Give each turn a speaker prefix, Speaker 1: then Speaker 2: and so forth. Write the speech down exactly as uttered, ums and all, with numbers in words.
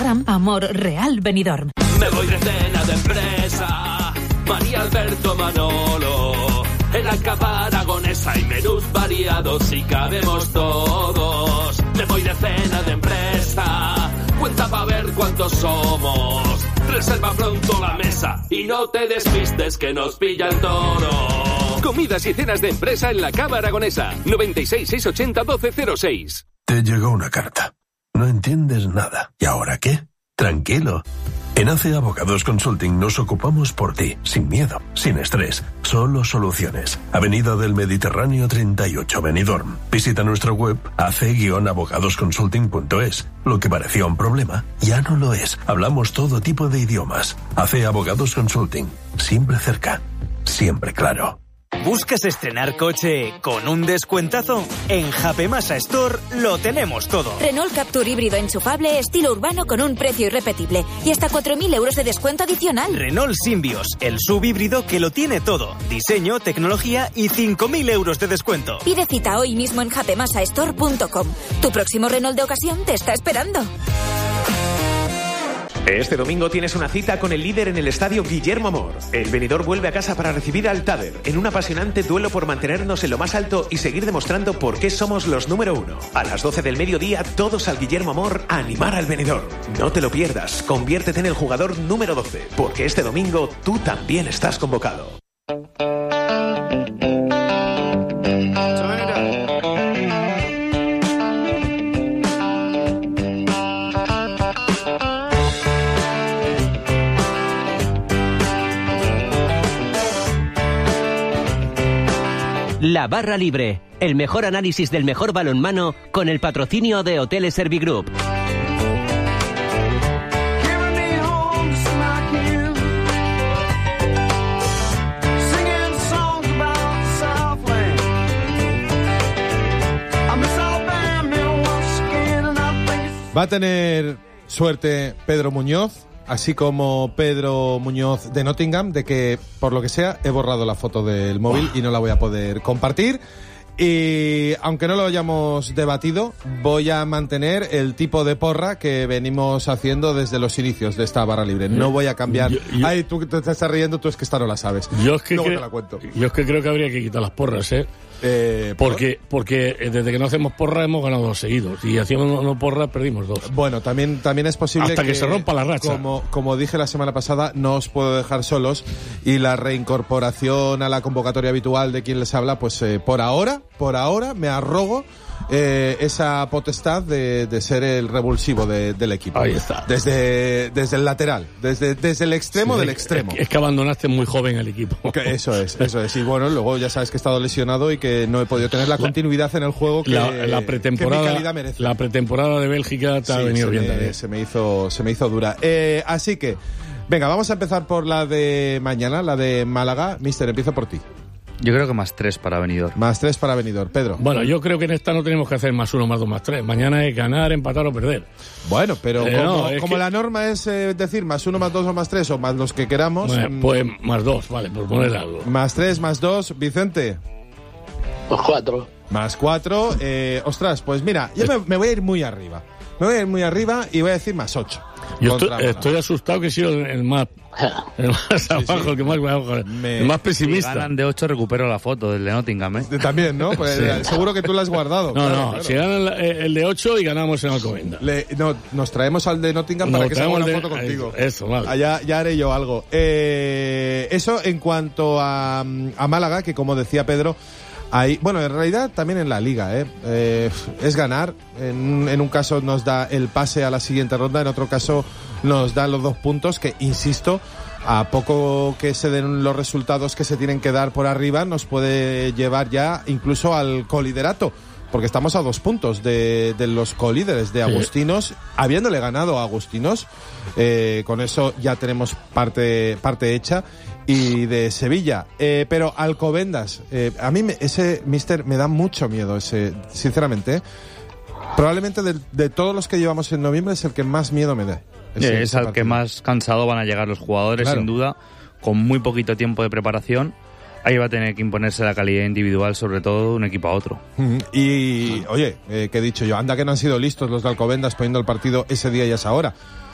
Speaker 1: Instagram, Amor Real Benidorm.
Speaker 2: Me voy de cena de empresa, María Alberto Manolo, en la cava aragonesa hay menús variados y cabemos todos. Me voy de cena de empresa, cuenta pa' ver cuántos somos. Reserva pronto la mesa y no te despistes que nos pilla el toro.
Speaker 3: Comidas y cenas de empresa en la cava aragonesa. noventa y seis, seiscientos ochenta, doce cero seis.
Speaker 4: Te llegó una carta. No entiendes nada. ¿Y ahora qué? Tranquilo. En A C Abogados Consulting nos ocupamos por ti, sin miedo, sin estrés, solo soluciones. Avenida del Mediterráneo treinta y ocho, Benidorm. Visita nuestra web a c guion abogados consulting punto es. Lo que parecía un problema, ya no lo es. Hablamos todo tipo de idiomas. A C Abogados Consulting. Siempre cerca, siempre claro.
Speaker 5: ¿Buscas estrenar coche con un descuentazo? En Japemasa Store lo tenemos todo.
Speaker 6: Renault Captur híbrido enchufable estilo urbano con un precio irrepetible y hasta cuatro mil euros de descuento adicional.
Speaker 5: Renault Symbioz, el sub híbrido que lo tiene todo. Diseño, tecnología y cinco mil euros de descuento.
Speaker 6: Pide cita hoy mismo en japemasa store punto com. Tu próximo Renault de ocasión te está esperando.
Speaker 7: Este domingo tienes una cita con el líder en el estadio Guillermo Amor. El Benidorm vuelve a casa para recibir al Taber en un apasionante duelo por mantenernos en lo más alto y seguir demostrando por qué somos los número uno. A las doce del mediodía, todos al Guillermo Amor a animar al Benidorm. No te lo pierdas, conviértete en el jugador número doce, porque este domingo tú también estás convocado.
Speaker 8: La Barra Libre, el mejor análisis del mejor balonmano con el patrocinio de Hoteles Servigroup.
Speaker 9: Va a tener suerte Pedro Muñoz, así como Pedro Muñoz de Nottingham, de que, por lo que sea, he borrado la foto del móvil y no la voy a poder compartir. Y aunque no lo hayamos debatido, voy a mantener el tipo de porra que venimos haciendo desde los inicios de esta barra libre. No voy a cambiar. Yo, yo, Ay, tú te estás riendo, tú es que esta no la sabes.
Speaker 10: Yo es que
Speaker 9: Luego
Speaker 10: cre-
Speaker 9: te la cuento.
Speaker 10: Yo es que creo que habría que quitar las porras, ¿eh?
Speaker 9: Eh,
Speaker 10: porque porque desde que no hacemos porra hemos ganado dos seguidos y haciendo no, no porra perdimos dos.
Speaker 9: Bueno, también también es posible
Speaker 10: hasta que, que se rompa la racha.
Speaker 9: Como como dije la semana pasada, no os puedo dejar solos y la reincorporación a la convocatoria habitual de quien les habla, pues eh, por ahora, por ahora me arrogo eh, esa potestad de, de ser el revulsivo de, del equipo.
Speaker 10: Ahí está.
Speaker 9: Desde desde el lateral, desde desde el extremo sí, del extremo.
Speaker 10: Es, es que abandonaste muy joven el equipo.
Speaker 9: Que eso es, eso es. Y bueno, luego ya sabes que he estado lesionado y que no he podido tener la continuidad en el juego que,
Speaker 10: la, la pretemporada,
Speaker 9: que mi calidad merece.
Speaker 10: La pretemporada de Bélgica te sí, ha venido
Speaker 9: se
Speaker 10: bien
Speaker 9: me,
Speaker 10: también.
Speaker 9: Se me hizo, se me hizo dura. Eh, así que, venga, vamos a empezar por la de mañana, la de Málaga. Mister, empiezo por ti.
Speaker 11: Yo creo que más tres para Benidorm.
Speaker 9: Más tres para Benidorm. Pedro.
Speaker 10: Bueno, yo creo que en esta no tenemos que hacer más uno, más dos, más tres. Mañana es ganar, empatar o perder.
Speaker 9: Bueno, pero
Speaker 10: eh,
Speaker 9: como,
Speaker 10: no,
Speaker 9: como
Speaker 10: que...
Speaker 9: la norma es eh, decir más uno, más dos o más tres o más los que queramos.
Speaker 10: Bueno, pues más dos, vale, por poner algo.
Speaker 9: Más tres, más dos. Vicente.
Speaker 12: Pues cuatro.
Speaker 9: Más cuatro. Eh, ostras, pues mira, yo me, me voy a ir muy arriba. Me voy a ir muy arriba y voy a decir más ocho.
Speaker 10: Yo estoy, estoy asustado que he sido el más, el más sí, abajo, sí. el que más, me... el más pesimista.
Speaker 11: Si ganan de ocho recupero la foto del de Nottingham, ¿eh?
Speaker 9: También, ¿no? Pues sí. Seguro que tú la has guardado.
Speaker 10: No,
Speaker 9: claro,
Speaker 10: no,
Speaker 9: claro.
Speaker 10: Si ganan el de ocho y ganamos en Alcobendas.
Speaker 9: Le, no, nos traemos al de Nottingham nos para que se haga una de... foto contigo.
Speaker 10: Eso, vale.
Speaker 9: Allá, ya haré yo algo. Eh, eso en cuanto a, a Málaga, que como decía Pedro, Ahí, bueno, en realidad también en la Liga, ¿eh? Eh, es ganar. En, en un caso nos da el pase a la siguiente ronda, en otro caso nos da los dos puntos que, insisto, a poco que se den los resultados que se tienen que dar por arriba, nos puede llevar ya incluso al coliderato. Porque estamos a dos puntos de, de los colíderes de Agustinos, sí. Habiéndole ganado a Agustinos, eh, con eso ya tenemos parte, parte hecha, y de Sevilla. Eh, pero Alcobendas, eh, a mí me, ese Mister me da mucho miedo, ese, sinceramente. ¿eh? Probablemente de, de todos los que llevamos en noviembre es el que más miedo me da.
Speaker 11: Ese, es al que más cansado van a llegar los jugadores, claro. Sin duda, con muy poquito tiempo de preparación. Ahí va a tener que imponerse la calidad individual, sobre todo de un equipo a otro.
Speaker 9: Y, oye, eh, ¿qué he dicho yo? Anda que no han sido listos los de Alcobendas poniendo el partido ese día y a esa hora.